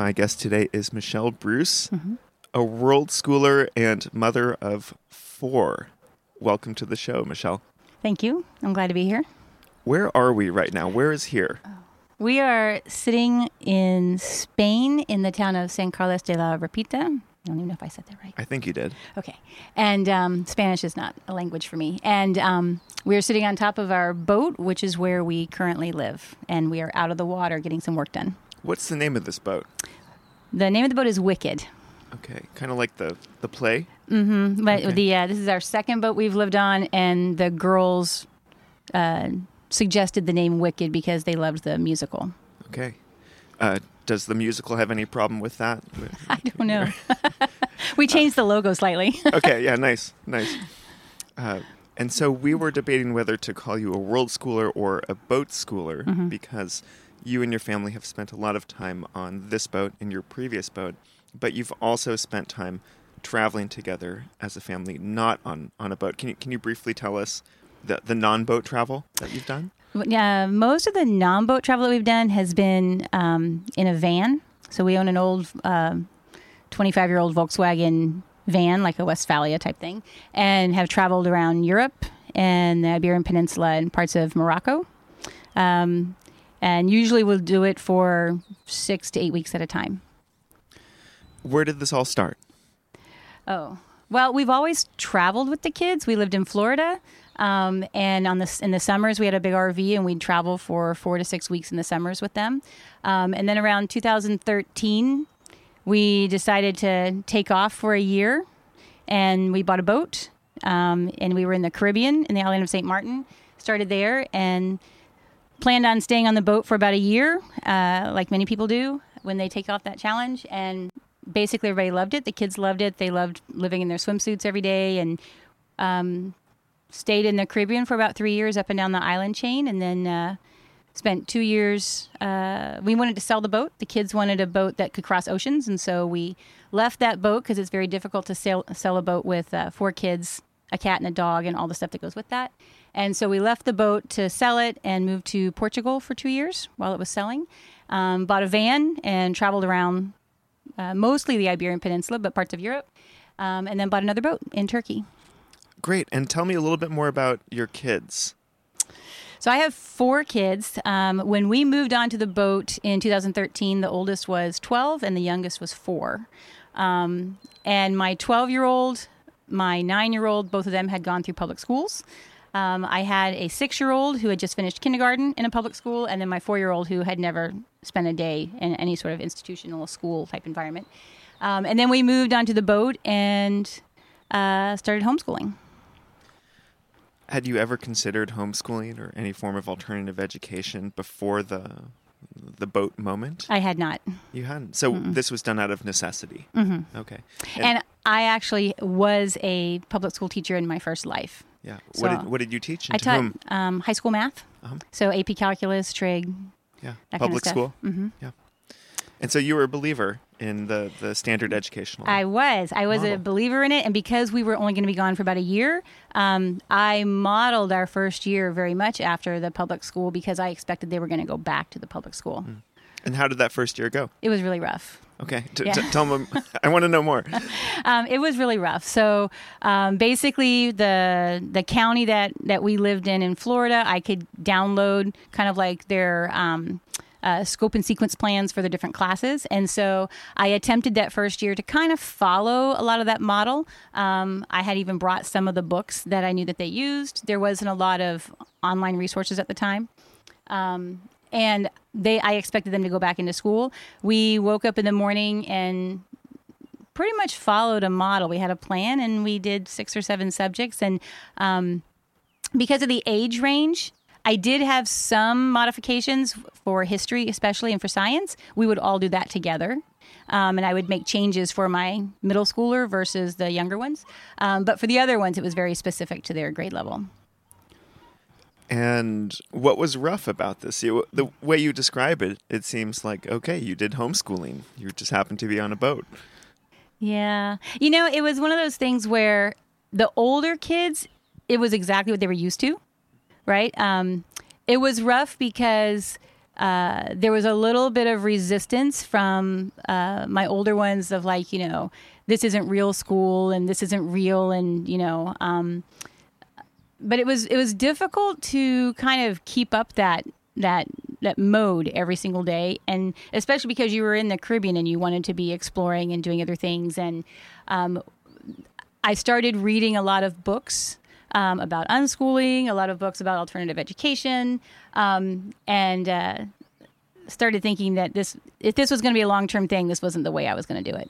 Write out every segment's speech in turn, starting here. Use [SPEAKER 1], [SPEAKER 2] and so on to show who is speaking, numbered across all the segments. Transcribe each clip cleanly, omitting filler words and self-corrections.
[SPEAKER 1] My guest today is Michelle Bruce, a world schooler and mother of 4. Welcome to the show, Michelle.
[SPEAKER 2] Thank you. I'm glad to be here.
[SPEAKER 1] Where are we right now? Where is here?
[SPEAKER 2] We are sitting in Spain in the town of San Carlos de la Ràpita. I don't even know if I said that right.
[SPEAKER 1] I think you did.
[SPEAKER 2] Okay. And Spanish is not a language for me. And we're sitting on top of our boat, which is where we currently live. And we are out of the water getting some work done.
[SPEAKER 1] What's the name of this boat?
[SPEAKER 2] The name of the boat is Wicked.
[SPEAKER 1] Okay. Kind of like the play?
[SPEAKER 2] Mm-hmm. But
[SPEAKER 1] Okay.
[SPEAKER 2] this is our second boat we've lived on, and the girls suggested the name Wicked because they loved the musical.
[SPEAKER 1] Okay. Does the musical have any problem with that?
[SPEAKER 2] I don't know. We changed the logo slightly.
[SPEAKER 1] Okay, yeah, nice. And so we were debating whether to call you a world schooler or a boat schooler because you and your family have spent a lot of time on this boat and your previous boat, but you've also spent time traveling together as a family, not on a boat. Can you briefly tell us the non-boat travel that you've done?
[SPEAKER 2] Yeah, most of the non-boat travel that we've done has been in a van. So we own an old 25-year-old Volkswagen van, like a Westphalia type thing, and have traveled around Europe and the Iberian Peninsula and parts of Morocco. And usually we'll do it for 6 to 8 weeks at a time.
[SPEAKER 1] Where did this all start?
[SPEAKER 2] Oh, well, we've always traveled with the kids. We lived in Florida. And in the summers, we had a big RV, and we'd travel for 4 to 6 weeks in the summers with them. And then around 2013, we decided to take off for a year, and we bought a boat. And we were in the Caribbean, in the island of St. Martin. Started there and planned on staying on the boat for about a year, like many people do when they take off that challenge. And basically, everybody loved it. The kids loved it. They loved living in their swimsuits every day, and stayed in the Caribbean for about 3 years up and down the island chain, and then spent 2 years. We wanted to sell the boat. The kids wanted a boat that could cross oceans, and so we left that boat because it's very difficult to sell a boat with 4 kids, a cat and a dog, and all the stuff that goes with that. And so we left the boat to sell it and moved to Portugal for 2 years while it was selling. Bought a van and traveled around mostly the Iberian Peninsula, but parts of Europe, and then bought another boat in Turkey.
[SPEAKER 1] Great. And tell me a little bit more about your kids.
[SPEAKER 2] So I have 4 kids. When we moved onto the boat in 2013, the oldest was 12 and the youngest was 4. And my 12-year-old, my 9-year-old, both of them had gone through public schools. I had a 6-year-old who had just finished kindergarten in a public school, and then my 4-year-old who had never spent a day in any sort of institutional school type environment. And then we moved onto the boat and started homeschooling.
[SPEAKER 1] Had you ever considered homeschooling or any form of alternative education before the boat moment?
[SPEAKER 2] I had not.
[SPEAKER 1] You hadn't? So this was done out of necessity?
[SPEAKER 2] Mm-hmm.
[SPEAKER 1] Okay.
[SPEAKER 2] And I actually was a public school teacher in my first life.
[SPEAKER 1] Yeah.
[SPEAKER 2] So
[SPEAKER 1] What did you teach? And
[SPEAKER 2] I
[SPEAKER 1] to
[SPEAKER 2] taught
[SPEAKER 1] whom?
[SPEAKER 2] high school math. So AP Calculus, Trig,
[SPEAKER 1] Yeah.
[SPEAKER 2] that
[SPEAKER 1] Public
[SPEAKER 2] kind of
[SPEAKER 1] school?
[SPEAKER 2] stuff. Mm-hmm.
[SPEAKER 1] Yeah. And so you were a believer in the standard educational
[SPEAKER 2] I was a
[SPEAKER 1] model.
[SPEAKER 2] believer in it. And because we were only going to be gone for about a year, I modeled our first year very much after the public school because I expected they were going to go back to the public school.
[SPEAKER 1] And how did that first year go?
[SPEAKER 2] It was really rough.
[SPEAKER 1] Okay.
[SPEAKER 2] Yeah.
[SPEAKER 1] Tell them. I want to know more.
[SPEAKER 2] It was really rough. So basically, the county that we lived in Florida, I could download kind of like their scope and sequence plans for the different classes. And so I attempted that first year to kind of follow a lot of that model. I had even brought some of the books that I knew that they used. There wasn't a lot of online resources at the time. And I expected them to go back into school. We woke up in the morning and pretty much followed a model. We had a plan and we did 6 or 7 subjects. And because of the age range, I did have some modifications for history, especially, and for science. We would all do that together. And I would make changes for my middle schooler versus the younger ones. But for the other ones, it was very specific to their grade level.
[SPEAKER 1] And what was rough about this? The way you describe it, it seems like, okay, you did homeschooling. You just happened to be on a boat.
[SPEAKER 2] Yeah. You know, it was one of those things where the older kids, it was exactly what they were used to, right? It was rough because there was a little bit of resistance from my older ones of like, this isn't real school and this isn't real, and but it was difficult to kind of keep up that mode every single day, and especially because you were in the Caribbean and you wanted to be exploring and doing other things. And I started reading a lot of books about unschooling, a lot of books about alternative education, and started thinking that if this was going to be a long-term thing, this wasn't the way I was going to do it.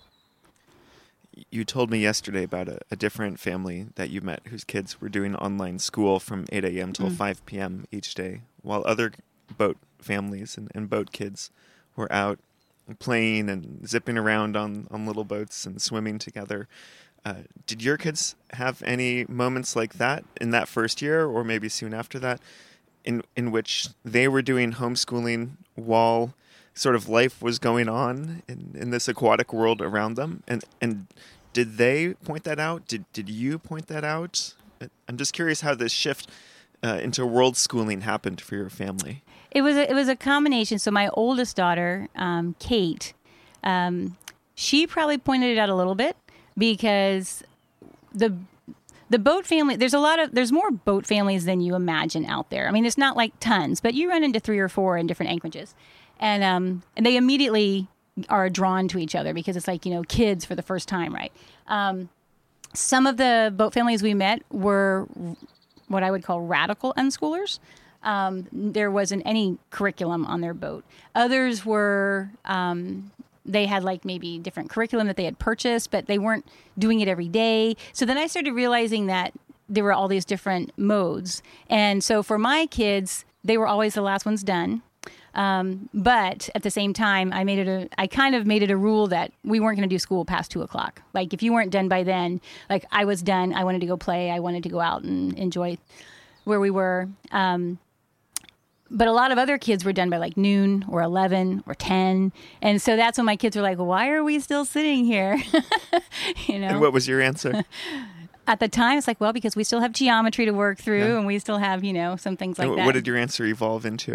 [SPEAKER 1] You told me yesterday about a different family that you met whose kids were doing online school from 8 a.m. till 5 p.m. each day, while other boat families and boat kids were out playing and zipping around on little boats and swimming together. Did your kids have any moments like that in that first year, or maybe soon after that, in which they were doing homeschooling while sort of life was going on in this aquatic world around them? And did they point that out? Did you point that out? I'm just curious how this shift into world schooling happened for your family.
[SPEAKER 2] It was a combination. So my oldest daughter, Kate, she probably pointed it out a little bit, because the boat family, there's more boat families than you imagine out there. I mean, it's not like tons, but you run into 3 or 4 in different anchorages. And they immediately are drawn to each other because it's like, kids for the first time, right? Some of the boat families we met were what I would call radical unschoolers. There wasn't any curriculum on their boat. Others were, they had like maybe different curriculum that they had purchased, but they weren't doing it every day. So then I started realizing that there were all these different modes. And so for my kids, they were always the last ones done. But at the same time, I kind of made it a rule that we weren't going to do school past 2:00. Like if you weren't done by then, like I was done. I wanted to go play. I wanted to go out and enjoy where we were. But a lot of other kids were done by like noon or 11 or 10. And so that's when my kids were like, why are we still sitting here?
[SPEAKER 1] And what was your answer?
[SPEAKER 2] At the time, it's like, well, because we still have geometry to work through, and we still have, some things like that.
[SPEAKER 1] What did your answer evolve into?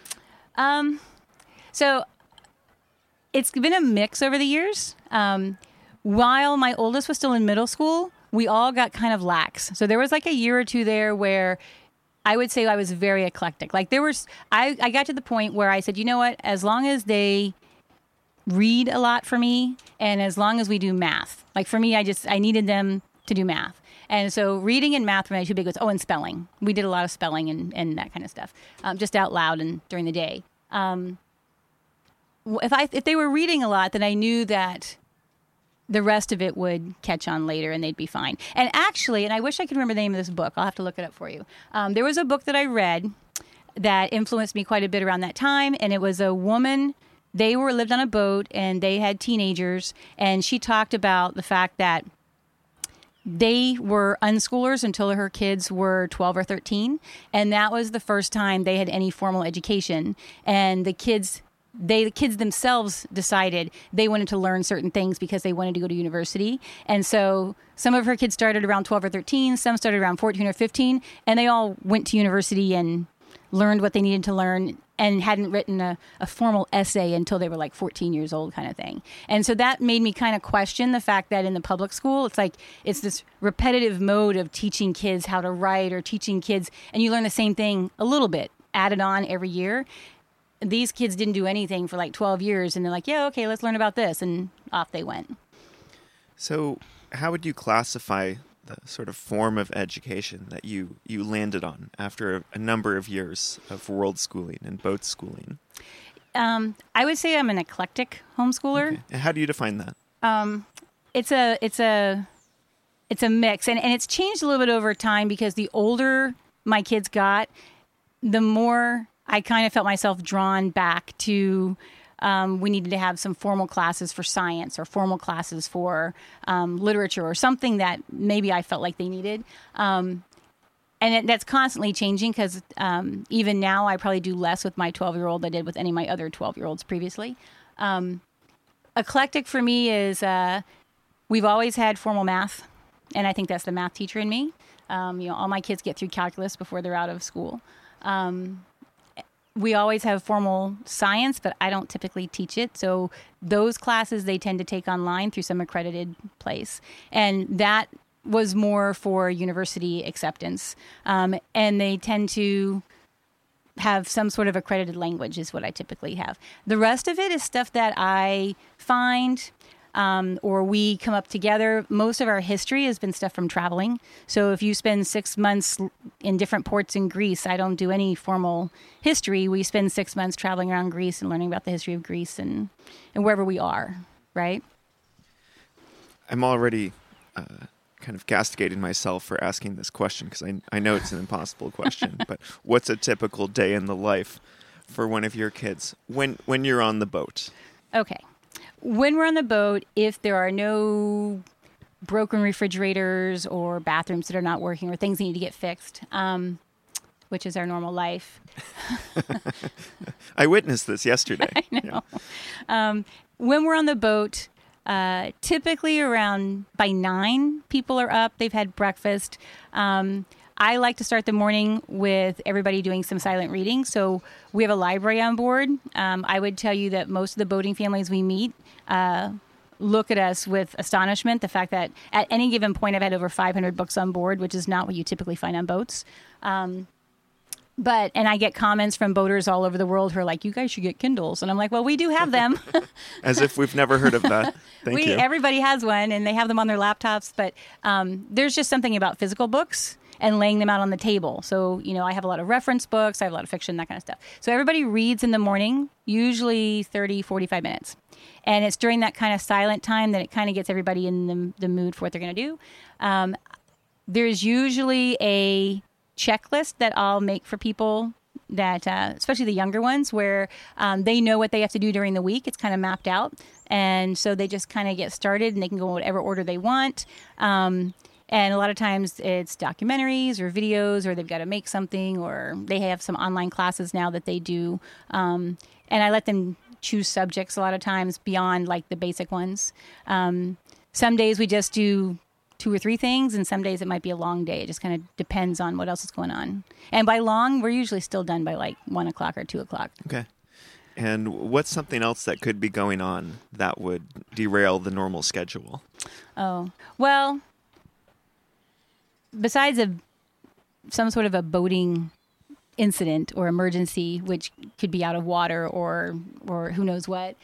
[SPEAKER 2] So it's been a mix over the years. While my oldest was still in middle school, we all got kind of lax. So there was like a year or two there where I would say I was very eclectic. Like I got to the point where I said, you know what, as long as they read a lot for me, and as long as we do math, like for me, I needed them to do math. And so reading and math were my two big ones. Oh, and spelling. We did a lot of spelling and that kind of stuff, just out loud and during the day. If they were reading a lot, then I knew that the rest of it would catch on later and they'd be fine. And actually, and I wish I could remember the name of this book. I'll have to look it up for you. There was a book that I read that influenced me quite a bit around that time. And it was a woman, they lived on a boat and they had teenagers. And she talked about the fact that they were unschoolers until her kids were 12 or 13. And that was the first time they had any formal education. And the kids themselves decided they wanted to learn certain things because they wanted to go to university. And so some of her kids started around 12 or 13, some started around 14 or 15, and they all went to university and learned what they needed to learn and hadn't written a formal essay until they were like 14 years old kind of thing. And so that made me kind of question the fact that in the public school, it's this repetitive mode of teaching kids how to write or teaching kids, and you learn the same thing a little bit added on every year. These kids didn't do anything for like 12 years, and they're like, yeah, okay, let's learn about this, and off they went.
[SPEAKER 1] So how would you classify the sort of form of education that you landed on after a number of years of world schooling and boat schooling?
[SPEAKER 2] I would say I'm an eclectic homeschooler.
[SPEAKER 1] Okay. And how do you define that?
[SPEAKER 2] It's a mix, and it's changed a little bit over time because the older my kids got, the more I kind of felt myself drawn back to we needed to have some formal classes for science or formal classes for literature or something that maybe I felt like they needed. And that's constantly changing because even now I probably do less with my 12-year-old than I did with any of my other 12-year-olds previously. Eclectic for me is we've always had formal math, and I think that's the math teacher in me. All my kids get through calculus before they're out of school. we always have formal science, but I don't typically teach it. So those classes they tend to take online through some accredited place. And that was more for university acceptance. And they tend to have some sort of accredited language is what I typically have. The rest of it is stuff that I find or we come up together. Most of our history has been stuff from traveling. So if you spend 6 months in different ports in Greece, I don't do any formal history. We spend 6 months traveling around Greece and learning about the history of Greece and wherever we are, right?
[SPEAKER 1] I'm already kind of castigating myself for asking this question because I know it's an impossible question, but what's a typical day in the life for one of your kids when you're on the boat?
[SPEAKER 2] Okay. When we're on the boat, if there are no broken refrigerators or bathrooms that are not working or things that need to get fixed, which is our normal life.
[SPEAKER 1] I witnessed this yesterday.
[SPEAKER 2] I know. Yeah. When we're on the boat, typically around by 9, people are up. They've had breakfast. I like to start the morning with everybody doing some silent reading. So we have a library on board. I would tell you that most of the boating families we meet look at us with astonishment. The fact that at any given point I've had over 500 books on board, which is not what you typically find on boats. And I get comments from boaters all over the world who are like, you guys should get Kindles. And I'm like, well, we do have them.
[SPEAKER 1] As if we've never heard of that. Thank you.
[SPEAKER 2] Everybody has one, and they have them on their laptops. But there's just something about physical books and laying them out on the table. So, I have a lot of reference books. I have a lot of fiction, that kind of stuff. So everybody reads in the morning, usually 30, 45 minutes. And it's during that kind of silent time that it kind of gets everybody in the mood for what they're going to do. There's usually a checklist that I'll make for people that, especially the younger ones, where they know what they have to do during the week. It's kind of mapped out. And so they just kind of get started and they can go in whatever order they want. And a lot of times it's documentaries or videos, or they've got to make something, or they have some online classes now that they do. And I let them choose subjects a lot of times beyond like the basic ones. Some days we just do 2 or 3 things, and some days it might be a long day. It just kind of depends on what else is going on. And by long, we're usually still done by like 1 o'clock or 2 o'clock.
[SPEAKER 1] Okay. And what's something else that could be going on that would derail the normal schedule?
[SPEAKER 2] Oh, well, besides some sort of a boating incident or emergency, which could be out of water or who knows what,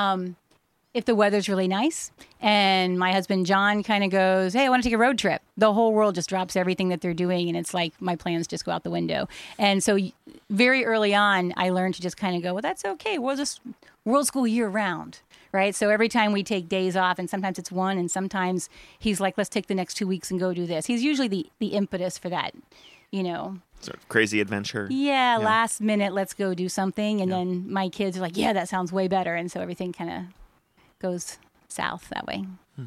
[SPEAKER 2] if the weather's really nice and my husband John kind of goes, hey, I want to take a road trip, the whole world just drops everything that they're doing, and it's like my plans just go out the window. And so very early on, I learned to just kind of go, well, that's okay. We'll just world school year round. Right. So every time we take days off, and sometimes it's 1, and sometimes he's like, let's take the next 2 weeks and go do this. He's usually the impetus for that,
[SPEAKER 1] Sort of crazy adventure.
[SPEAKER 2] Yeah, last minute, let's go do something. And then my kids are like, yeah, that sounds way better. And so everything kind of goes south that way.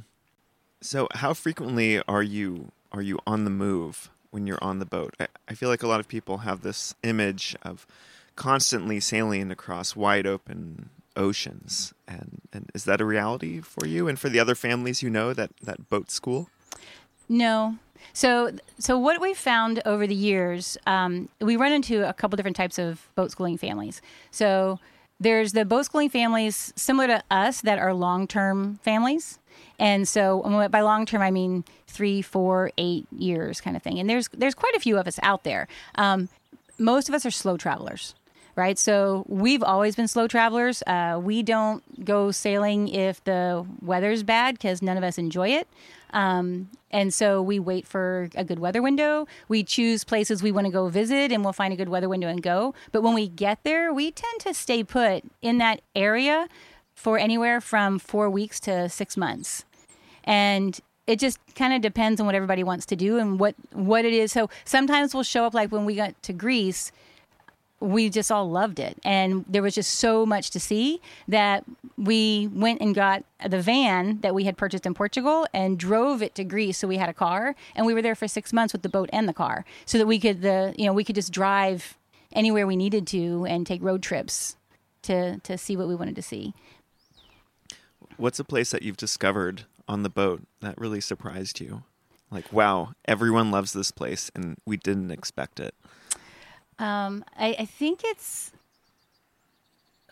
[SPEAKER 1] So how frequently are you on the move when you're on the boat? I feel like a lot of people have this image of constantly sailing across wide open oceans. And is that a reality for you and for the other families that boat school?
[SPEAKER 2] No. So what we've found over the years, we run into a couple different types of boat schooling families. So there's the boat schooling families similar to us that are long-term families. And so by long-term, I mean 3, 4, 8 years kind of thing. And there's quite a few of us out there. Most of us are slow travelers. Right. So we've always been slow travelers. We don't go sailing if the weather's bad because none of us enjoy it. And so we wait for a good weather window. We choose places we want to go visit, and we'll find a good weather window and go. But when we get there, we tend to stay put in that area for anywhere from 4 weeks to 6 months. And it just kind of depends on what everybody wants to do and what it is. So sometimes we'll show up, like when we got to Greece, we just all loved it. And there was just so much to see that we went and got the van that we had purchased in Portugal and drove it to Greece. So we had a car, and we were there for 6 months with the boat and the car, so that we could just drive anywhere we needed to and take road trips to see what we wanted to see.
[SPEAKER 1] What's a place that you've discovered on the boat that really surprised you? Like, wow, everyone loves this place and we didn't expect it.
[SPEAKER 2] I think it's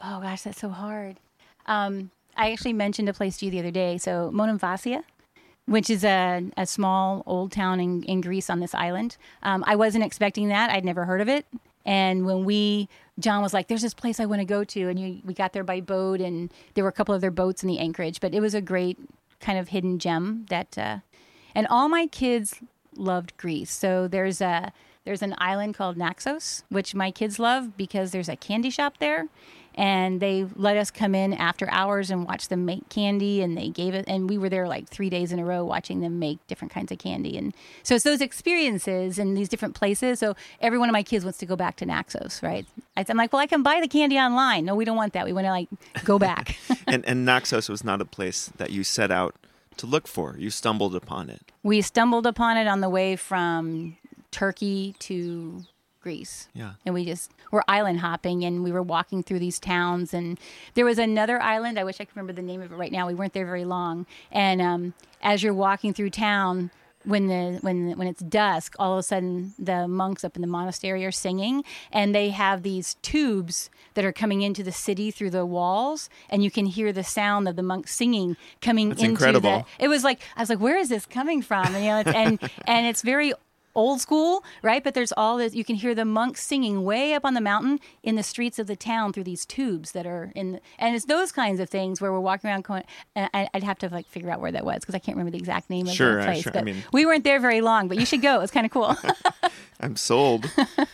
[SPEAKER 2] Oh gosh, that's so hard. I actually mentioned a place to you the other day. So Monemvasia, which is a small old town in Greece on this island. I wasn't expecting that. I'd never heard of it. And when John was like, there's this place I want to go to. And we got there by boat, and there were a couple of their boats in the anchorage. But it was a great kind of hidden gem and all my kids loved Greece. So there's an island called Naxos, which my kids love because there's a candy shop there. And they let us come in after hours and watch them make candy. And they gave it, and we were there like 3 days in a row watching them make different kinds of candy. And so it's those experiences in these different places. So every one of my kids wants to go back to Naxos, right? I'm like, well, I can buy the candy online. No, we don't want that. We want to like go back.
[SPEAKER 1] and Naxos was not a place that you set out to look for. You stumbled upon it.
[SPEAKER 2] We stumbled upon it on the way from Turkey to Greece.
[SPEAKER 1] Yeah.
[SPEAKER 2] And we're island hopping, and we were walking through these towns, and there was another island. I wish I could remember the name of it right now. We weren't there very long. And as you're walking through town, when it's dusk, all of a sudden the monks up in the monastery are singing, and they have these tubes that are coming into the city through the walls, and you can hear the sound of the monks singing coming
[SPEAKER 1] That's
[SPEAKER 2] into
[SPEAKER 1] incredible.
[SPEAKER 2] it was like, I was like, where is this coming from? And and it's very old school, right? But there's all this, you can hear the monks singing way up on the mountain in the streets of the town through these tubes that are and it's those kinds of things where we're walking around going, I'd have to like figure out where that was because I can't remember the exact name of the place.
[SPEAKER 1] Sure.
[SPEAKER 2] But we weren't there very long, but you should go. It's kind of cool.
[SPEAKER 1] I'm sold.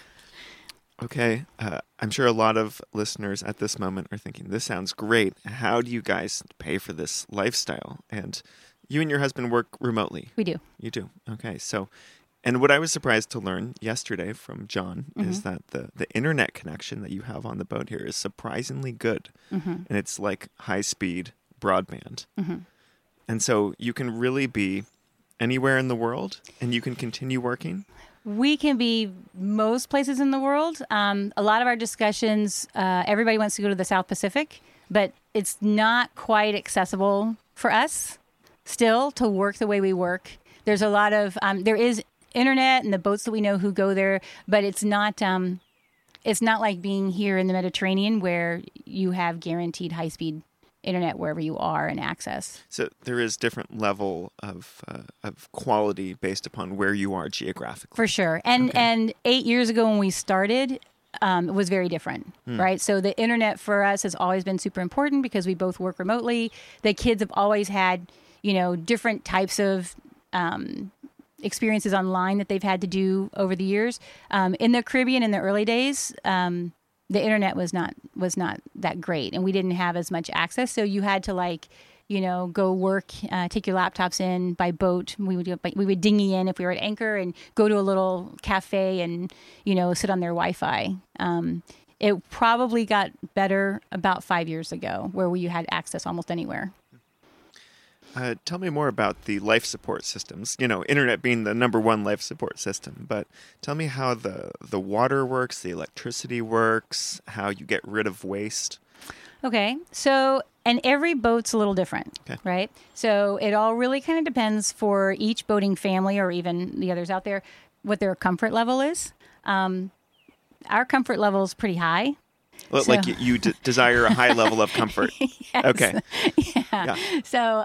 [SPEAKER 1] Okay. I'm sure a lot of listeners at this moment are thinking, this sounds great. How do you guys pay for this lifestyle? And you and your husband work remotely.
[SPEAKER 2] We do.
[SPEAKER 1] You do. Okay. So, and what I was surprised to learn yesterday from John is that the internet connection that you have on the boat here is surprisingly good. And it's like high-speed broadband. And so you can really be anywhere in the world, and you can continue working?
[SPEAKER 2] We can be most places in the world. A lot of our discussions, everybody wants to go to the South Pacific, but it's not quite accessible for us still to work the way we work. There's a lot of, there is internet and the boats that we know who go there, but it's not like being here in the Mediterranean where you have guaranteed high-speed internet wherever you are and access.
[SPEAKER 1] So there is different level of quality based upon where you are geographically.
[SPEAKER 2] For sure. And 8 years ago when we started, it was very different, right? So the internet for us has always been super important because we both work remotely. The kids have always had, different types of experiences online that they've had to do over the years. In the Caribbean in the early days, the internet was not that great, and we didn't have as much access. So you had to go work, take your laptops in by boat. We would dinghy in if we were at anchor and go to a little cafe and sit on their Wi-Fi. It probably got better about 5 years ago, where you had access almost anywhere.
[SPEAKER 1] Tell me more about the life support systems. Internet being the number one life support system, but tell me how the water works, the electricity works, how you get rid of waste.
[SPEAKER 2] Okay, so, and every boat's a little different, right? So it all really kind of depends for each boating family or even the others out there, what their comfort level is. Our comfort level is pretty high.
[SPEAKER 1] Well, so, like you desire a high level of comfort.
[SPEAKER 2] Yes.
[SPEAKER 1] Okay.
[SPEAKER 2] Yeah. So,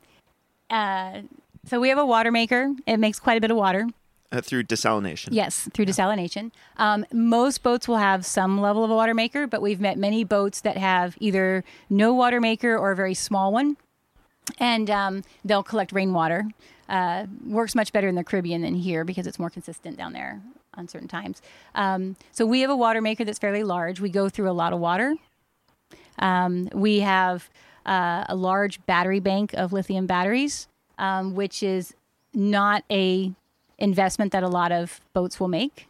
[SPEAKER 2] so we have a water maker. It makes quite a bit of water.
[SPEAKER 1] Through desalination.
[SPEAKER 2] Yes, through desalination. Most boats will have some level of a water maker, but we've met many boats that have either no water maker or a very small one, and they'll collect rainwater. Works much better in the Caribbean than here because it's more consistent down there on certain times. So we have a water maker that's fairly large. We go through a lot of water. We have a large battery bank of lithium batteries, which is not a investment that a lot of boats will make.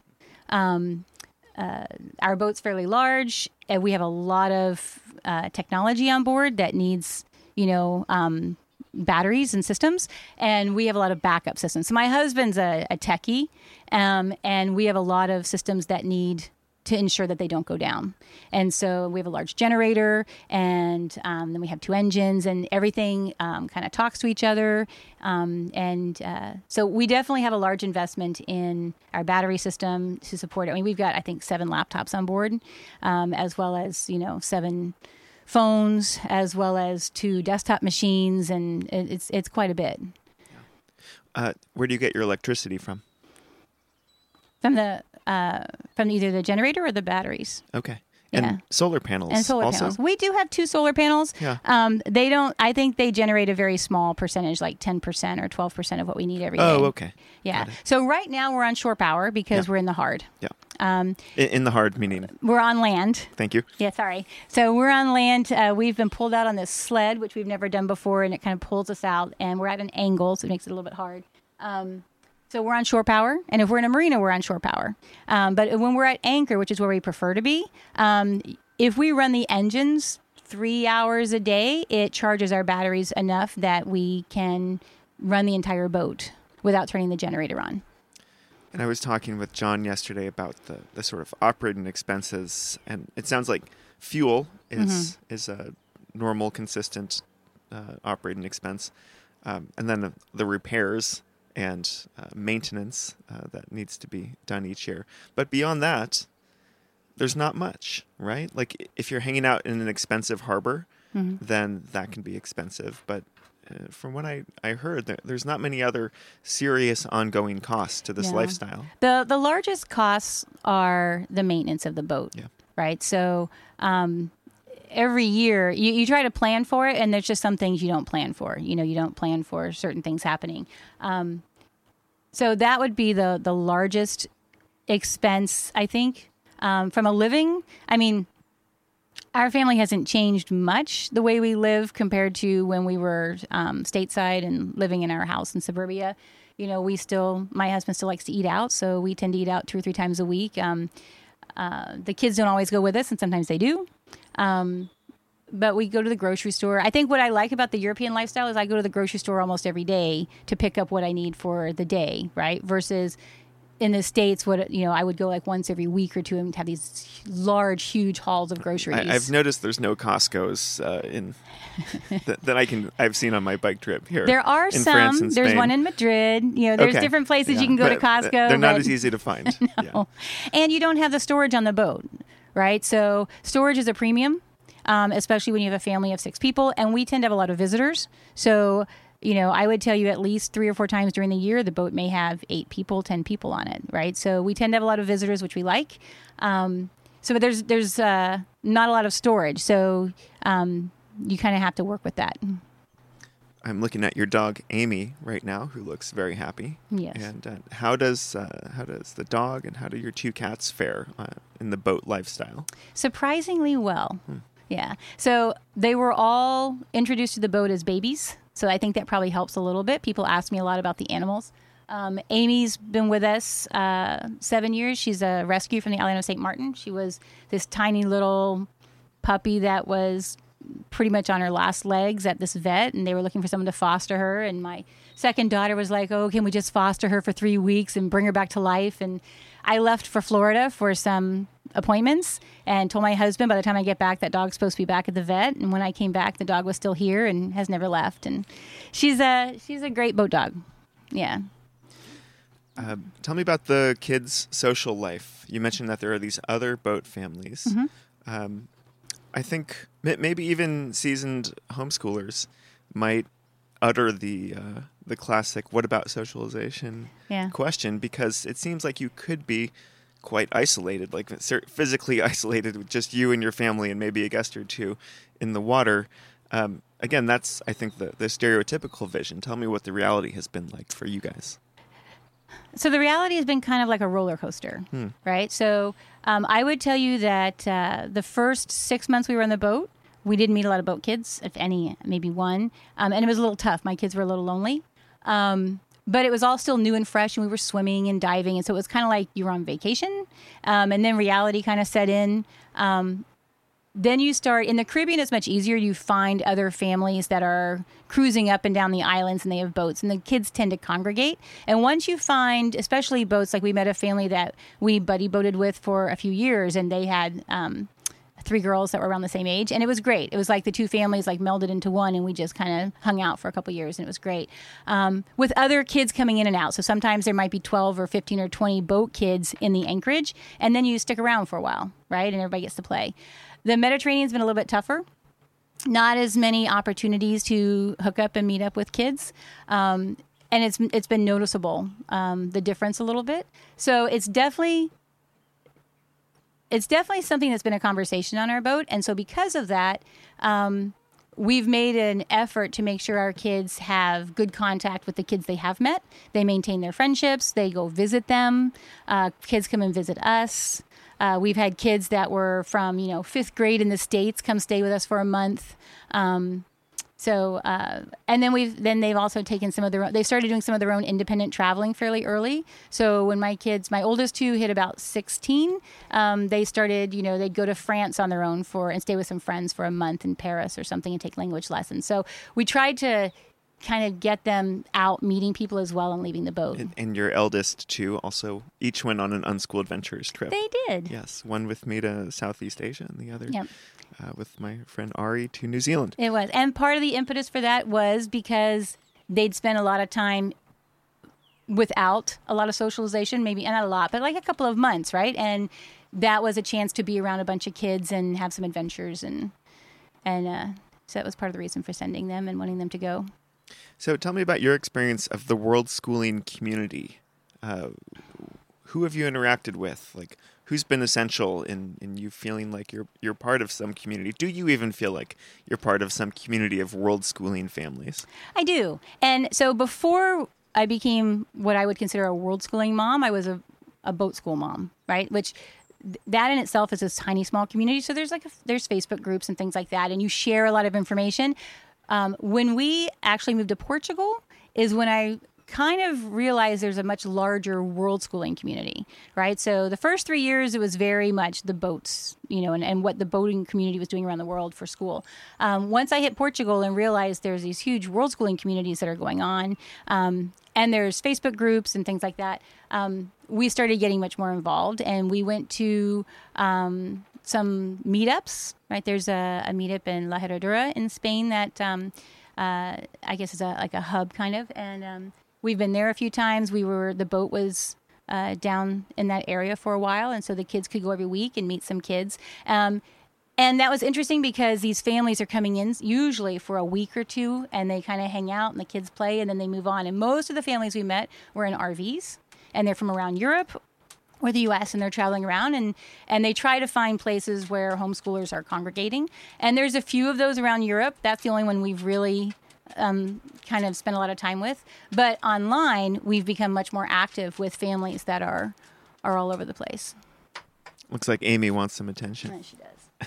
[SPEAKER 2] Our boat's fairly large, and we have a lot of technology on board that needs, batteries and systems, and we have a lot of backup systems. So my husband's a techie, and we have a lot of systems that need to ensure that they don't go down. And so we have a large generator, and then we have 2 engines, and everything kind of talks to each other. So we definitely have a large investment in our battery system to support it. I mean, we've got, I think, 7 laptops on board, as well as, 7 phones, as well as 2 desktop machines, and it's quite a bit.
[SPEAKER 1] Where do you get your electricity from?
[SPEAKER 2] From either the generator or the batteries.
[SPEAKER 1] Okay.
[SPEAKER 2] Yeah.
[SPEAKER 1] And solar panels.
[SPEAKER 2] And solar
[SPEAKER 1] also?
[SPEAKER 2] panels. We do have 2 solar panels.
[SPEAKER 1] Yeah.
[SPEAKER 2] I think they generate a very small percentage, like 10% or 12% of what we need every day.
[SPEAKER 1] Oh, okay.
[SPEAKER 2] Yeah. So right now we're on shore power because we're in the hard.
[SPEAKER 1] Yeah. In the hard, meaning?
[SPEAKER 2] We're on land.
[SPEAKER 1] Thank you.
[SPEAKER 2] Yeah, sorry. So we're on land. We've been pulled out on this sled, which we've never done before, and it kind of pulls us out. And we're at an angle, so it makes it a little bit hard. So we're on shore power, and if we're in a marina, we're on shore power. But when we're at anchor, which is where we prefer to be, if we run the engines 3 hours a day, it charges our batteries enough that we can run the entire boat without turning the generator on.
[SPEAKER 1] And I was talking with John yesterday about the sort of operating expenses, and it sounds like fuel is a normal, consistent operating expense, and then the repairs and maintenance that needs to be done each year. But beyond that, there's not much, right? Like if you're hanging out in an expensive harbor, then that can be expensive. But from what I heard, there's not many other serious ongoing costs to this lifestyle.
[SPEAKER 2] The largest costs are the maintenance of the boat, right? So every year you try to plan for it, and there's just some things you don't plan for. You don't plan for certain things happening. So that would be the largest expense, I think. From a living, I mean, our family hasn't changed much the way we live compared to when we were stateside and living in our house in suburbia. My husband still likes to eat out, so we tend to eat out 2 or 3 times a week. The kids don't always go with us, and sometimes they do. But we go to the grocery store. I think what I like about the European lifestyle is I go to the grocery store almost every day to pick up what I need for the day, right? Versus in the States, I would go like once every week or 2 and have these large, huge hauls of groceries.
[SPEAKER 1] I've noticed there's no Costco's that I've seen on my bike trip here.
[SPEAKER 2] There are
[SPEAKER 1] in
[SPEAKER 2] some.
[SPEAKER 1] France and
[SPEAKER 2] There's
[SPEAKER 1] Spain.
[SPEAKER 2] one in Madrid. There's different places you can go to Costco.
[SPEAKER 1] They're not as easy to find.
[SPEAKER 2] No. And you don't have the storage on the boat, right? So storage is a premium. Especially when you have a family of 6 people, and we tend to have a lot of visitors. So, I would tell you at least 3 or 4 times during the year, the boat may have 8 people, 10 people on it, right? So we tend to have a lot of visitors, which we like. But there's not a lot of storage, so you kind of have to work with that.
[SPEAKER 1] I'm looking at your dog Amy right now, who looks very happy.
[SPEAKER 2] Yes.
[SPEAKER 1] And how does the dog and how do your 2 cats fare in the boat lifestyle?
[SPEAKER 2] Surprisingly well. Yeah. So they were all introduced to the boat as babies. So I think that probably helps a little bit. People ask me a lot about the animals. Amy's been with us 7 years. She's a rescue from the island of St. Martin. She was this tiny little puppy that was pretty much on her last legs at this vet, and they were looking for someone to foster her. And my second daughter was like, oh, can we just foster her for 3 weeks and bring her back to life? And I left for Florida for some appointments and told my husband by the time I get back that dog's supposed to be back at the vet. And when I came back, the dog was still here and has never left. And she's a great boat dog. Yeah.
[SPEAKER 1] Tell me about the kids' social life. You mentioned that there are these other boat families. I think maybe even seasoned homeschoolers might utter the classic "what about socialization?" question, because it seems like you could be quite isolated, like physically isolated with just you and your family and maybe a guest or 2 in the water. Again, that's, I think, the stereotypical vision. Tell me what the reality has been like for you guys.
[SPEAKER 2] So the reality has been kind of like a roller coaster, right? So I would tell you that the first 6 months we were on the boat, we didn't meet a lot of boat kids, if any, maybe one. And it was a little tough. My kids were a little lonely. But it was all still new and fresh, and we were swimming and diving. And so it was kind of like you were on vacation. And then reality kind of set in. then you start in the Caribbean. It's much easier. You find other families that are cruising up and down the islands, and they have boats, and the kids tend to congregate. And once you find, especially boats, like we met a family that we buddy boated with for a few years, and they had 3 girls that were around the same age, and it was great. It was like the 2 families like melded into one, and we just kind of hung out for a couple of years, and it was great. With other kids coming in and out, so sometimes there might be 12 or 15 or 20 boat kids in the anchorage, and then you stick around for a while, right? And everybody gets to play. The Mediterranean's been a little bit tougher. Not as many opportunities to hook up and meet up with kids. And it's been noticeable, the difference a little bit. So it's definitely something that's been a conversation on our boat. And so because of that, we've made an effort to make sure our kids have good contact with the kids they have met. They maintain their friendships. They go visit them. Kids come and visit us. We've had kids that were from, 5th grade in the States come stay with us for a month. And then they've also taken some of their own, they started doing some of their own independent traveling fairly early. So when my oldest 2 hit about 16, they started, they'd go to France on their own and stay with some friends for a month in Paris or something and take language lessons. So we tried to kind of get them out meeting people as well and leaving the boat.
[SPEAKER 1] And your eldest 2 also each went on an Unschool Adventures trip.
[SPEAKER 2] They did.
[SPEAKER 1] Yes, one with me to Southeast Asia and the other
[SPEAKER 2] Yep.
[SPEAKER 1] with my friend Ari to New Zealand.
[SPEAKER 2] It was. And part of the impetus for that was because they'd spent a lot of time without a lot of socialization, maybe, and not a lot, but like a couple of months, right? And that was a chance to be around a bunch of kids and have some adventures. And so that was part of the reason for sending them and wanting them to go.
[SPEAKER 1] So tell me about your experience of the world schooling community. Who have you interacted with? Like, who's been essential in you feeling like you're part of some community? Do you even feel like you're part of some community of world schooling families? I
[SPEAKER 2] do. And so before I became what I would consider a world schooling mom, I was a boat school mom, right? Which that in itself is a tiny, small community. So there's Facebook groups and things like that, and you share a lot of information. When we actually moved to Portugal is when I kind of realized there's a much larger world schooling community, right? So the first 3 years, it was very much the boats, and what the boating community was doing around the world for school. Once I hit Portugal and realized there's these huge world schooling communities that are going on, and there's Facebook groups and things like that, we started getting much more involved, and we went to some meetups, right? There's a meetup in La Herradura in Spain that I guess is like a hub kind of, and we've been there a few times. The boat was down in that area for a while, and so the kids could go every week and meet some kids. And that was interesting because these families are coming in usually for a week or 2, and they kind of hang out and the kids play, and then they move on. And most of the families we met were in RVs, and they're from around Europe or the U.S., and they're traveling around, and they try to find places where homeschoolers are congregating. And there's a few of those around Europe. That's the only one we've really kind of spent a lot of time with. But online, we've become much more active with families that are all over the place.
[SPEAKER 1] Looks like Amy wants some attention.
[SPEAKER 2] Yeah, she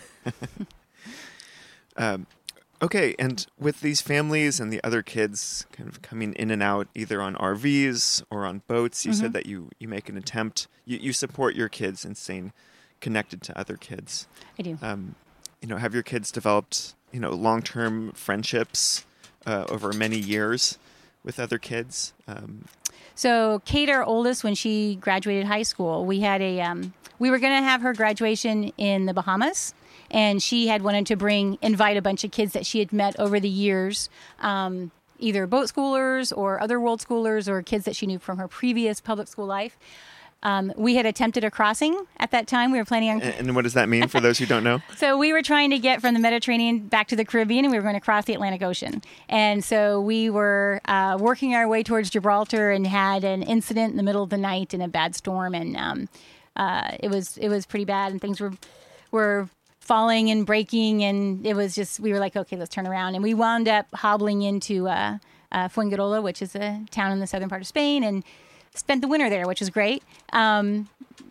[SPEAKER 2] does.
[SPEAKER 1] Okay, and with these families and the other kids kind of coming in and out, either on RVs or on boats, you said that you make an attempt. You support your kids in staying connected to other kids.
[SPEAKER 2] I do.
[SPEAKER 1] Have your kids developed, long-term friendships over many years with other kids?
[SPEAKER 2] So Kate, our oldest, when she graduated high school, we had we were going to have her graduation in the Bahamas. And she had wanted to invite a bunch of kids that she had met over the years, either boat schoolers or other world schoolers or kids that she knew from her previous public school life. We had attempted a crossing at that time. We were planning on...
[SPEAKER 1] And what does that mean for those who don't know?
[SPEAKER 2] So we were trying to get from the Mediterranean back to the Caribbean, and we were going to cross the Atlantic Ocean. And so we were working our way towards Gibraltar and had an incident in the middle of the night in a bad storm. And it was pretty bad, and things were falling and breaking, and it was just, we were like, okay, let's turn around. And we wound up hobbling into Fuengirola, which is a town in the southern part of Spain, and spent the winter there, which was great.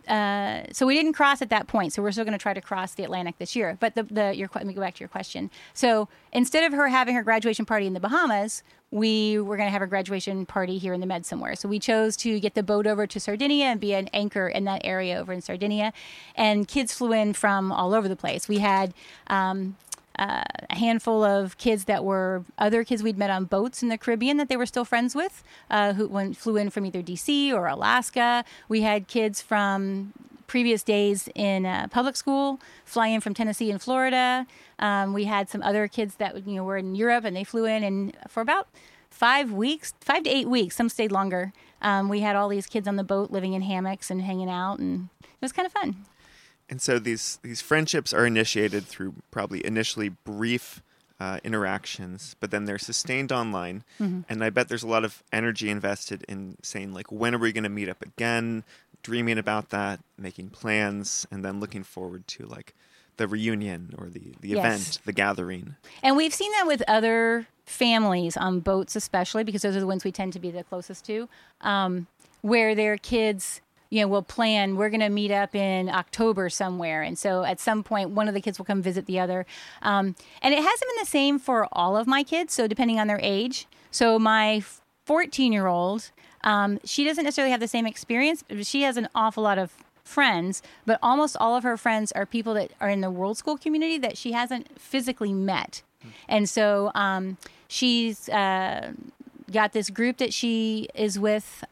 [SPEAKER 2] so we didn't cross at that point. So we're still going to try to cross the Atlantic this year. But let me go back to your question. So instead of her having her graduation party in the Bahamas, we were going to have a graduation party here in the Med somewhere. So we chose to get the boat over to Sardinia and be an anchor in that area over in Sardinia. And kids flew in from all over the place. We had a handful of kids that were other kids we'd met on boats in the Caribbean that they were still friends with, who flew in from either D.C. or Alaska. We had kids from previous days in public school fly in from Tennessee and Florida. We had some other kids that were in Europe, and they flew in, and for about 5 to 8 weeks, some stayed longer. We had all these kids on the boat living in hammocks and hanging out, and it was kind of fun.
[SPEAKER 1] And so these friendships are initiated through probably initially brief interactions, but then they're sustained online. Mm-hmm. And I bet there's a lot of energy invested in saying, like, when are we going to meet up again, dreaming about that, making plans, and then looking forward to, like, the reunion or the event, the gathering. And
[SPEAKER 2] we've seen that with other families on boats especially, because those are the ones we tend to be the closest to, where their kids we'll plan, we're going to meet up in October somewhere. And so at some point, one of the kids will come visit the other. And it hasn't been the same for all of my kids, so depending on their age. So my 14-year-old, she doesn't necessarily have the same experience. She has an awful lot of friends, but almost all of her friends are people that are in the World School community that she hasn't physically met. And so she's got this group that she is with.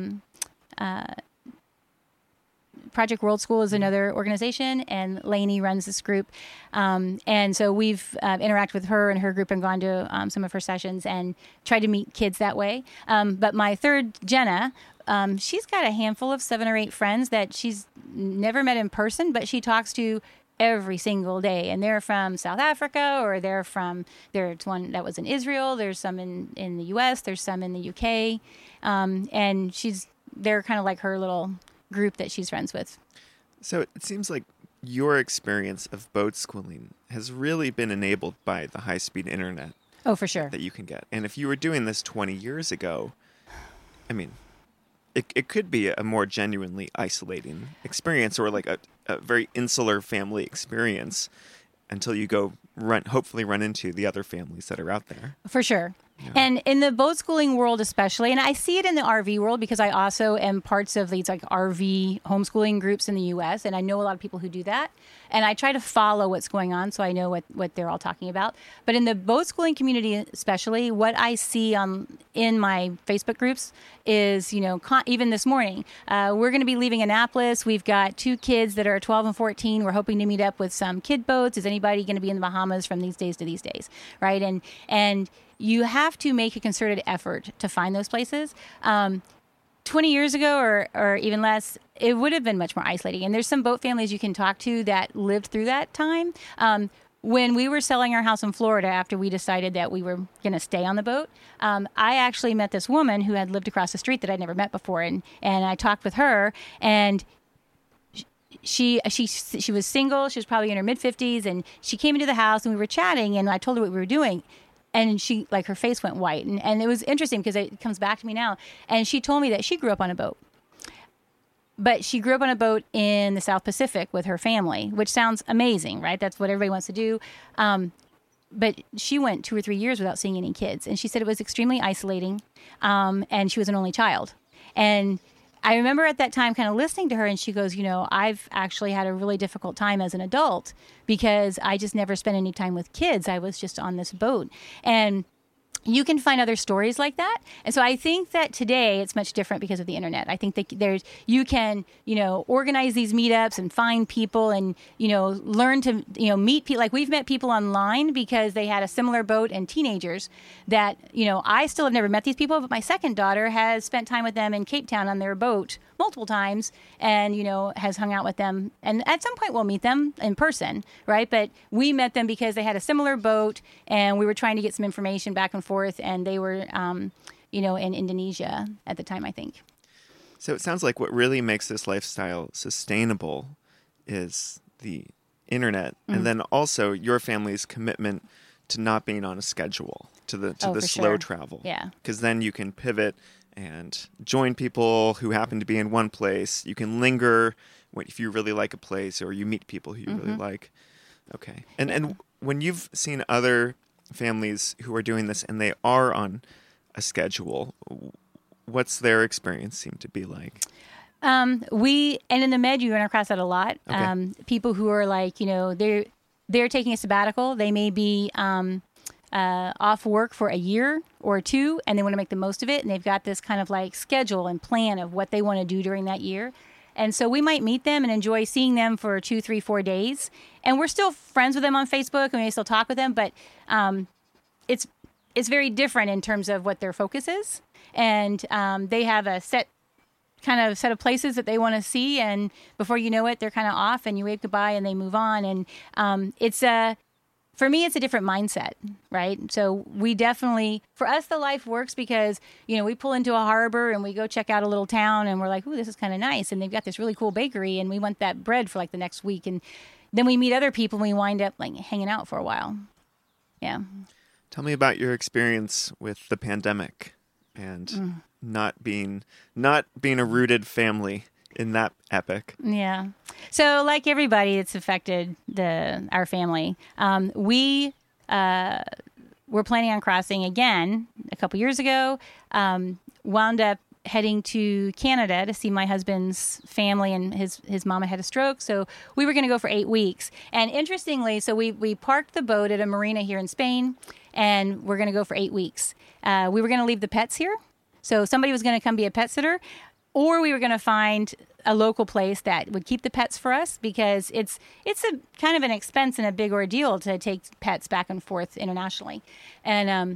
[SPEAKER 2] Project World School is another organization, and Lainey runs this group. And so we've interacted with her and her group and gone to some of her sessions and tried to meet kids that way. But my third, Jenna, she's got a handful of 7 or 8 friends that she's never met in person, but she talks to every single day. And they're from South Africa, or there's one that was in Israel. There's some in the U.S. There's some in the U.K. And they're kind of like her little group that she's friends with.
[SPEAKER 1] So it seems like your experience of boat schooling has really been enabled by the high-speed internet.
[SPEAKER 2] Oh, for sure.
[SPEAKER 1] That you can get. And if you were doing this 20 years ago, I mean, it could be a more genuinely isolating experience, or like a very insular family experience, until you hopefully run into the other families that are out there.
[SPEAKER 2] For sure. Yeah. And in the boat schooling world especially, and I see it in the RV world because I also am parts of these like RV homeschooling groups in the U.S., and I know a lot of people who do that. And I try to follow what's going on so I know what they're all talking about. But in the boat schooling community especially, what I see in my Facebook groups is, even this morning, we're going to be leaving Annapolis. We've got 2 kids that are 12 and 14. We're hoping to meet up with some kid boats. Is anybody going to be in the Bahamas from these days to these days, right? And you have to make a concerted effort to find those places. 20 years ago or even less, it would have been much more isolating. And there's some boat families you can talk to that lived through that time. When we were selling our house in Florida after we decided that we were going to stay on the boat, I actually met this woman who had lived across the street that I'd never met before. And I talked with her, and she was single. She was probably in her mid-50s, and she came into the house and we were chatting, and I told her what we were doing. And she, like, her face went white. And it was interesting because it comes back to me now. And she told me that she grew up on a boat. But she grew up on a boat in the South Pacific with her family, which sounds amazing, right? That's what everybody wants to do. But she went 2 or 3 years without seeing any kids. And she said it was extremely isolating. And she was an only child. And I remember at that time kind of listening to her, and she goes, I've actually had a really difficult time as an adult because I just never spent any time with kids. I was just on this boat. And you can find other stories like that. And so I think that today it's much different because of the internet. I think that you can, organize these meetups and find people and, learn to, meet people. Like, we've met people online because they had a similar boat and teenagers that, I still have never met these people, but my second daughter has spent time with them in Cape Town on their boat multiple times and, has hung out with them. And at some point we'll meet them in person, right? But we met them because they had a similar boat and we were trying to get some information back and forth, and they were, in Indonesia at the time, I think.
[SPEAKER 1] So it sounds like what really makes this lifestyle sustainable is the internet, and then also your family's commitment to not being on a schedule, to the slow travel.
[SPEAKER 2] Yeah.
[SPEAKER 1] Because then you can pivot and join people who happen to be in one place. You can linger if you really like a place or you meet people who you really like. Okay. And when you've seen other families who are doing this and they are on a schedule, what's their experience seem to be like?
[SPEAKER 2] And in the Med, you run across that a lot.
[SPEAKER 1] Okay.
[SPEAKER 2] People who are like, they're taking a sabbatical. They may be off work for a year or two, and they want to make the most of it. And they've got this kind of like schedule and plan of what they want to do during that year. And so we might meet them and enjoy seeing them for 2, 3, 4 days. And we're still friends with them on Facebook, and we still talk with them. But it's very different in terms of what their focus is. And they have a set of places that they want to see, and before you know it, they're kind of off, and you wave goodbye, and they move on. And for me, it's a different mindset, right? So we definitely, for us, the life works because, we pull into a harbor and we go check out a little town, and we're like, ooh, this is kind of nice, and they've got this really cool bakery, and we want that bread for like the next week, and then we meet other people, and we wind up like hanging out for a while. Yeah.
[SPEAKER 1] Tell me about your experience with the pandemic and not being a rooted family in that epic.
[SPEAKER 2] Yeah. So like everybody, it's affected our family. We were planning on crossing again a couple years ago, wound up heading to Canada to see my husband's family, and his mama had a stroke. So we were going to go for 8 weeks. And interestingly, so we parked the boat at a marina here in Spain, and we're going to go for 8 weeks. We were going to leave the pets here. So somebody was going to come be a pet sitter, or we were going to find a local place that would keep the pets for us, because it's a kind of an expense and a big ordeal to take pets back and forth internationally. And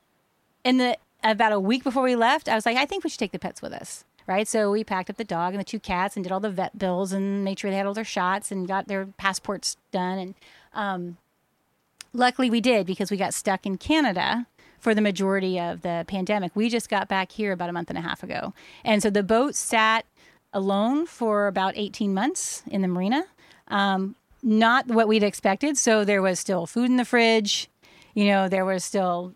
[SPEAKER 2] about a week before we left, I was like, I think we should take the pets with us, right? So we packed up the dog and the 2 cats and did all the vet bills and made sure they had all their shots and got their passports done. And luckily we did, because we got stuck in Canada for the majority of the pandemic. We just got back here about a month and a half ago. And so the boat sat alone for about 18 months in the marina. Not what we'd expected. So there was still food in the fridge. There was still,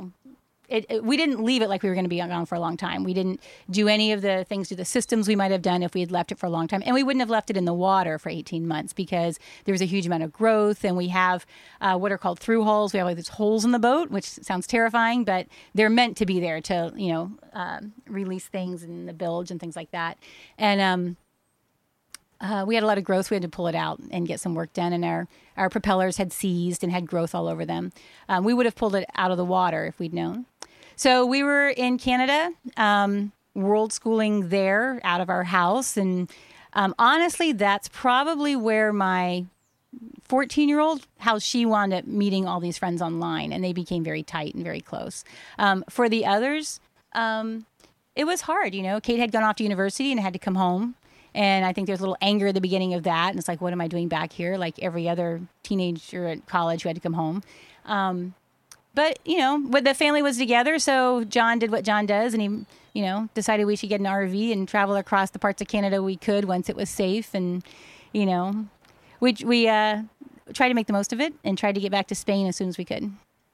[SPEAKER 2] we didn't leave it like we were going to be gone for a long time. We didn't do any of the things to the systems we might have done if we had left it for a long time. And we wouldn't have left it in the water for 18 months because there was a huge amount of growth. And we have what are called through holes. We have like these holes in the boat, which sounds terrifying, but they're meant to be there to, release things in the bilge and things like that. And we had a lot of growth. We had to pull it out and get some work done. And our propellers had seized and had growth all over them. We would have pulled it out of the water if we'd known. So we were in Canada, world schooling there out of our house. And honestly, that's probably where my 14-year-old, how she wound up meeting all these friends online. And they became very tight and very close. For the others, it was hard. Kate had gone off to university and had to come home. And I think there's a little anger at the beginning of that. And it's like, what am I doing back here? Like every other teenager at college who had to come home. But, the family was together. So John did what John does. And he, decided we should get an RV and travel across the parts of Canada we could once it was safe. And, we tried to make the most of it and tried to get back to Spain as soon as we could.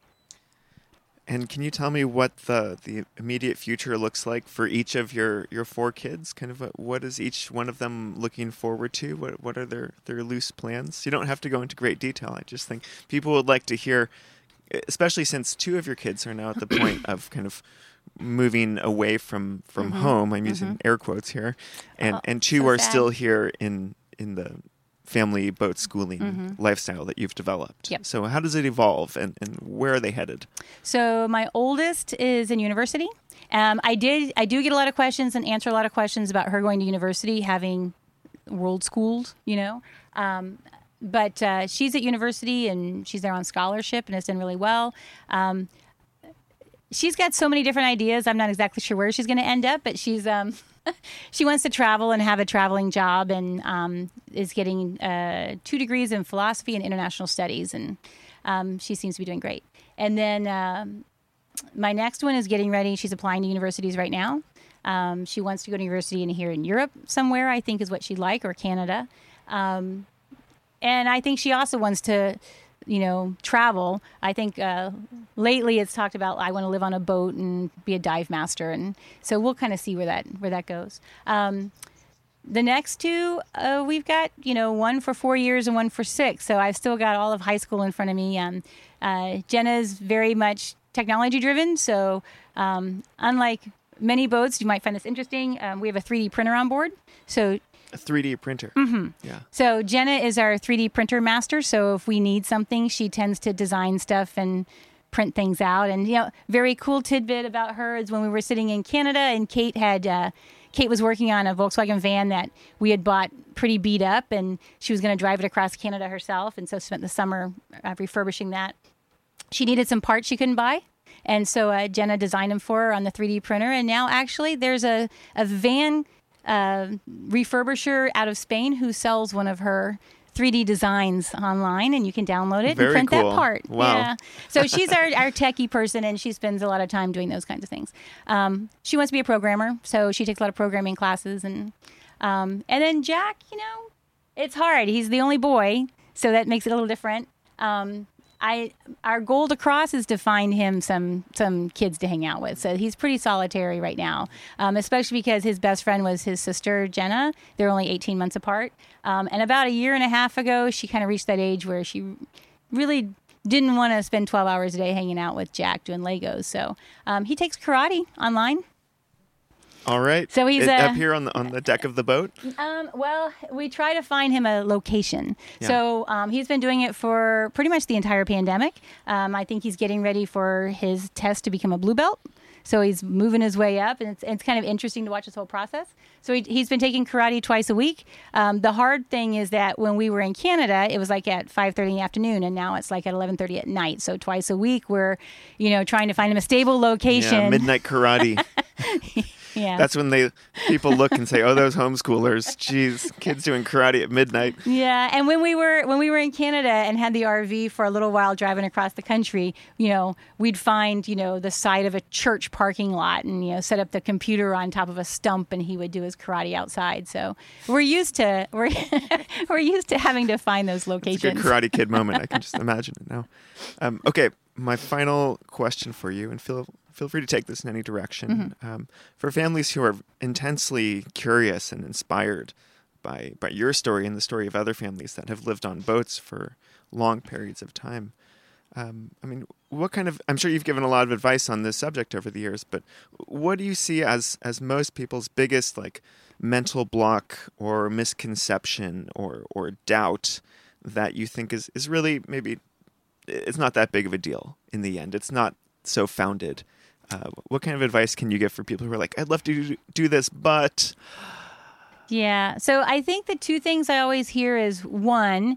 [SPEAKER 1] And can you tell me what the immediate future looks like for each of your 4 kids? Kind of what is each one of them looking forward to? What are their loose plans? You don't have to go into great detail. I just think people would like to hear, especially since 2 of your kids are now at the point of kind of moving away from home. I'm using air quotes here, and 2 are still here in the family boat schooling lifestyle that you've developed.
[SPEAKER 2] Yep.
[SPEAKER 1] So how does it evolve and where are they headed?
[SPEAKER 2] So my oldest is in university. I do get a lot of questions and answer a lot of questions about her going to university, having world schooled, but she's at university and she's there on scholarship and has done really well. She's got so many different ideas. I'm not exactly sure where she's going to end up, but she's she wants to travel and have a traveling job, and is getting 2 degrees in philosophy and international studies, and she seems to be doing great. And then my next one is getting ready. She's applying to universities right now. She wants to go to university here in Europe somewhere, I think is what she'd like, or Canada. And I think she also wants to travel. I think lately it's talked about, I want to live on a boat and be a dive master. And so we'll kind of see where that goes. the next two, we've got, one for 4 years and one for 6. So I've still got all of high school in front of me. Jenna's very much technology driven. So unlike many boats, you might find this interesting. We have a 3D printer on board. So
[SPEAKER 1] a 3D printer.
[SPEAKER 2] Mm-hmm.
[SPEAKER 1] Yeah.
[SPEAKER 2] So Jenna is our 3D printer master. So if we need something, she tends to design stuff and print things out. And, very cool tidbit about her is when we were sitting in Canada and Kate was working on a Volkswagen van that we had bought pretty beat up, and she was going to drive it across Canada herself. And so spent the summer refurbishing that. She needed some parts she couldn't buy. And so Jenna designed them for her on the 3D printer. And now actually there's a van refurbisher out of Spain who sells one of her 3D designs online, and you can download it
[SPEAKER 1] Very
[SPEAKER 2] and print
[SPEAKER 1] cool.
[SPEAKER 2] that part.
[SPEAKER 1] Wow.
[SPEAKER 2] Yeah. So she's our techie person, and she spends a lot of time doing those kinds of things. She wants to be a programmer, so she takes a lot of programming classes. And then Jack, it's hard. He's the only boy, so that makes it a little different. Our goal to cross is to find him some kids to hang out with. So he's pretty solitary right now, especially because his best friend was his sister, Jenna. They're only 18 months apart. And about a year and a half ago, she kind of reached that age where she really didn't want to spend 12 hours a day hanging out with Jack doing Legos. So he takes karate online.
[SPEAKER 1] All right.
[SPEAKER 2] So he's
[SPEAKER 1] up here on the deck of the boat.
[SPEAKER 2] Well, we try to find him a location.
[SPEAKER 1] Yeah.
[SPEAKER 2] So he's been doing it for pretty much the entire pandemic. I think he's getting ready for his test to become a blue belt. So he's moving his way up, and it's kind of interesting to watch this whole process. So he's been taking karate twice a week. The hard thing is that when we were in Canada, it was like at 5:30 in the afternoon, and now it's like at 11:30 at night. So twice a week, we're trying to find him a stable location.
[SPEAKER 1] Yeah, midnight karate.
[SPEAKER 2] Yeah.
[SPEAKER 1] That's when people look and say, "Oh, those homeschoolers, geez, kids doing karate at midnight."
[SPEAKER 2] Yeah, and when we were in Canada and had the RV for a little while driving across the country, we'd find the side of a church parking lot and set up the computer on top of a stump, and he would do his karate outside. So we're used to we're used to having to find those locations.
[SPEAKER 1] It's a good Karate Kid moment. I can just imagine it now. Okay, my final question for you, and feel free to take this in any direction.
[SPEAKER 2] Mm-hmm.
[SPEAKER 1] For families who are intensely curious and inspired by your story and the story of other families that have lived on boats for long periods of time, what kind of, I'm sure you've given a lot of advice on this subject over the years, but what do you see as most people's biggest mental block or misconception or doubt that you think is really maybe it's not that big of a deal in the end? It's not so founded. What kind of advice can you give for people who are like, I'd love to do this, but...
[SPEAKER 2] Yeah. So I think the two things I always hear is one,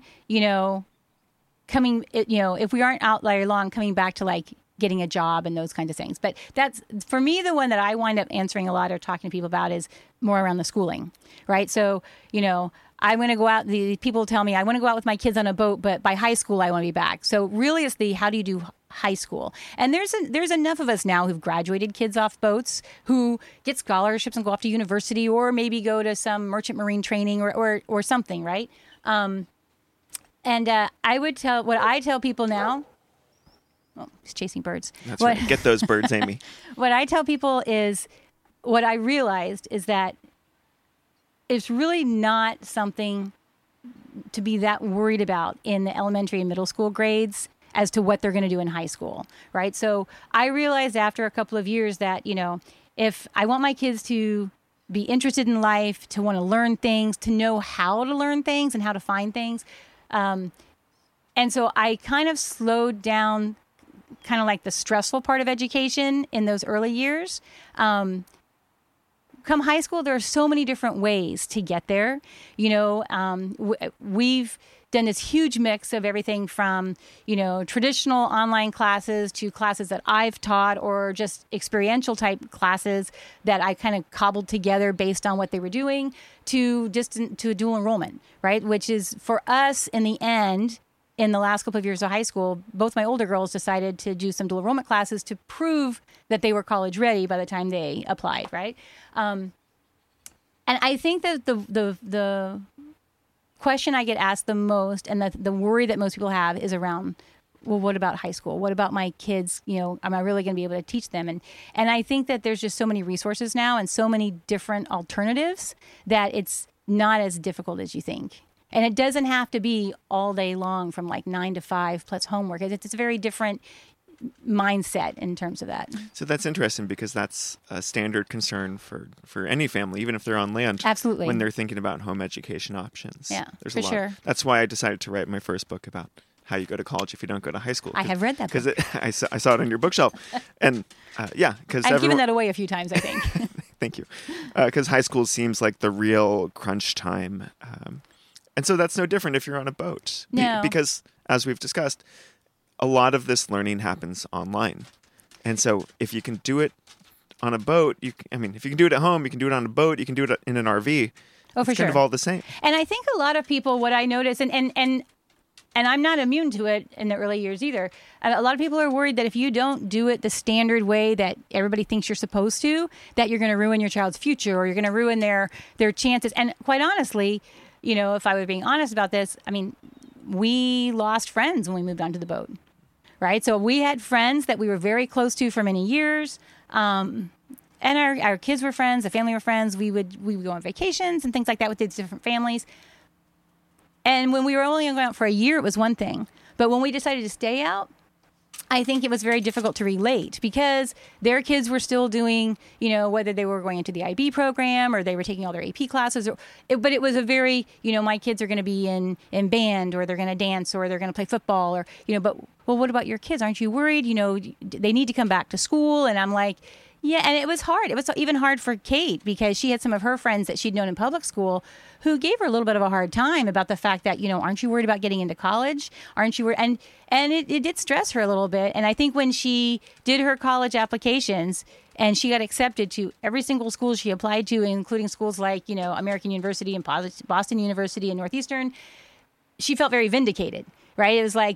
[SPEAKER 2] if we aren't out there long, coming back to getting a job and those kinds of things. But that's, for me, the one that I wind up answering a lot or talking to people about is more around the schooling, right? So, I'm going to go out, the people tell me I want to go out with my kids on a boat, but by high school, I want to be back. So really it's how do you do high school? And there's enough of us now who've graduated kids off boats who get scholarships and go off to university or maybe go to some merchant marine training or something, right? I would tell people now, oh, he's chasing birds.
[SPEAKER 1] That's right. Get those birds, Amy.
[SPEAKER 2] What I tell people is, what I realized is that it's really not something to be that worried about in the elementary and middle school grades as to what they're going to do in high school, right? So I realized after a couple of years that, if I want my kids to be interested in life, to want to learn things, to know how to learn things and how to find things. And so I kind of slowed down kind of like the stressful part of education in those early years. Come high school, there are so many different ways to get there. We've done this huge mix of everything from, traditional online classes to classes that I've taught or just experiential type classes that I kind of cobbled together based on what they were doing to dual enrollment, right? Which is for us in the end, in the last couple of years of high school, both my older girls decided to do some dual enrollment classes to prove that they were college ready by the time they applied, right? And I think that the question I get asked the most and the worry that most people have is around, well, what about high school? What about my kids? Am I really going to be able to teach them? And I think that there's just so many resources now and so many different alternatives that it's not as difficult as you think. And it doesn't have to be all day long from like 9 to 5 plus homework. It's a very different mindset in terms of that.
[SPEAKER 1] So that's interesting because that's a standard concern for any family, even if they're on land.
[SPEAKER 2] Absolutely.
[SPEAKER 1] When they're thinking about home education options.
[SPEAKER 2] Yeah,
[SPEAKER 1] There's
[SPEAKER 2] for
[SPEAKER 1] a lot.
[SPEAKER 2] sure.
[SPEAKER 1] That's why I decided to write my first book about how you go to college if you don't go to high school.
[SPEAKER 2] I have read that book.
[SPEAKER 1] Because I saw it on your bookshelf. And because
[SPEAKER 2] I've given that away a few times, I think.
[SPEAKER 1] Thank you. Because high school seems like the real crunch time. And so that's no different if you're on a boat.
[SPEAKER 2] No.
[SPEAKER 1] Because, as we've discussed, a lot of this learning happens online. And so if you can do it on a boat, if you can do it at home, you can do it on a boat, you can do it in an RV.
[SPEAKER 2] Oh, for
[SPEAKER 1] it's
[SPEAKER 2] sure.
[SPEAKER 1] kind of all the same.
[SPEAKER 2] And I think a lot of people, what I notice, and I'm not immune to it in the early years either. A lot of people are worried that if you don't do it the standard way that everybody thinks you're supposed to, that you're going to ruin your child's future or you're going to ruin their chances. And quite honestly, if I were being honest about this, we lost friends when we moved onto the boat, right? So we had friends that we were very close to for many years. And our kids were friends, the family were friends. We would go on vacations and things like that with these different families. And when we were only going out for a year, it was one thing. But when we decided to stay out, I think it was very difficult to relate because their kids were still doing, whether they were going into the IB program or they were taking all their AP classes. But it was a very, my kids are going to be in band or they're going to dance or they're going to play football or, but, well, what about your kids? Aren't you worried? They need to come back to school. And I'm like, yeah, and it was hard. It was even hard for Kate because she had some of her friends that she'd known in public school who gave her a little bit of a hard time about the fact that, aren't you worried about getting into college? Aren't you worried? And it did stress her a little bit. And I think when she did her college applications and she got accepted to every single school she applied to, including schools like, American University and Boston University and Northeastern, she felt very vindicated, right? It was like,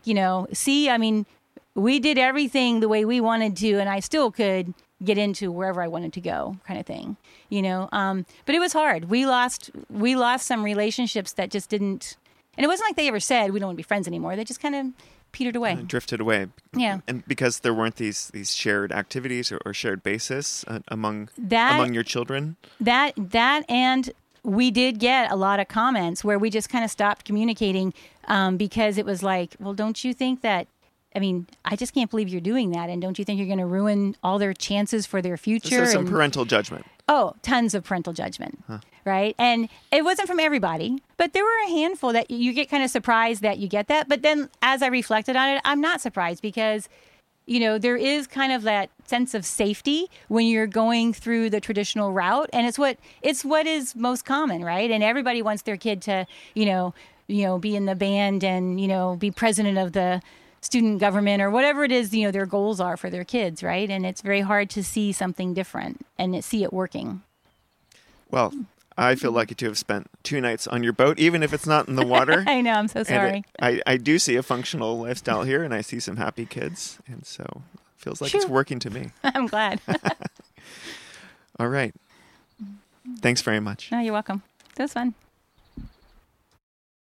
[SPEAKER 2] we did everything the way we wanted to, and I still could get into wherever I wanted to go, kind of thing, But it was hard. We lost some relationships that just didn't, and it wasn't like they ever said we don't want to be friends anymore. They just kind of petered away,
[SPEAKER 1] drifted away.
[SPEAKER 2] Yeah,
[SPEAKER 1] and because there weren't these shared activities or shared basis among your children. That
[SPEAKER 2] and we did get a lot of comments where we just kind of stopped communicating because it was like, well, don't you think that? I just can't believe you're doing that. And don't you think you're going to ruin all their chances for their future?
[SPEAKER 1] So some parental judgment.
[SPEAKER 2] Oh, tons of parental judgment. Huh. Right. And it wasn't from everybody, but there were a handful that you get kind of surprised that you get that. But then as I reflected on it, I'm not surprised because, there is kind of that sense of safety when you're going through the traditional route. And it's what is most common. Right. And everybody wants their kid to, be in the band and, be president of the student government or whatever it is, their goals are for their kids, right? And it's very hard to see something different and see it working.
[SPEAKER 1] Well, I feel lucky to have spent 2 nights on your boat, even if it's not in the water.
[SPEAKER 2] I know, I'm so sorry.
[SPEAKER 1] I do see a functional lifestyle here, and I see some happy kids, and so it feels like it's working to me.
[SPEAKER 2] I'm glad.
[SPEAKER 1] All right. Thanks very much.
[SPEAKER 2] Oh, you're welcome. That was fun.